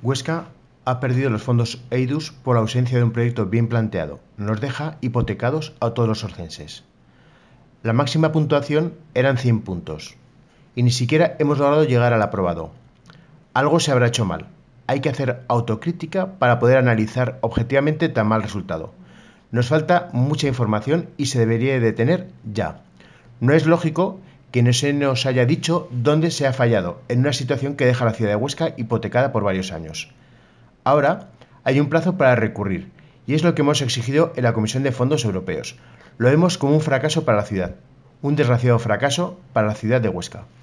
Huesca ha perdido los fondos EIDUS por la ausencia de un proyecto bien planteado. Nos deja hipotecados a todos los orcenses. La máxima puntuación eran 100 puntos y ni siquiera hemos logrado llegar al aprobado. Algo se habrá hecho mal. Hay que hacer autocrítica para poder analizar objetivamente tan mal resultado. Nos falta mucha información y se debería de tener ya. No es lógico que no se nos haya dicho dónde se ha fallado en una situación que deja a la ciudad de Huesca hipotecada por varios años. Ahora hay un plazo para recurrir y es lo que hemos exigido en la Comisión de Fondos Europeos. Lo vemos como un fracaso para la ciudad, un desgraciado fracaso para la ciudad de Huesca.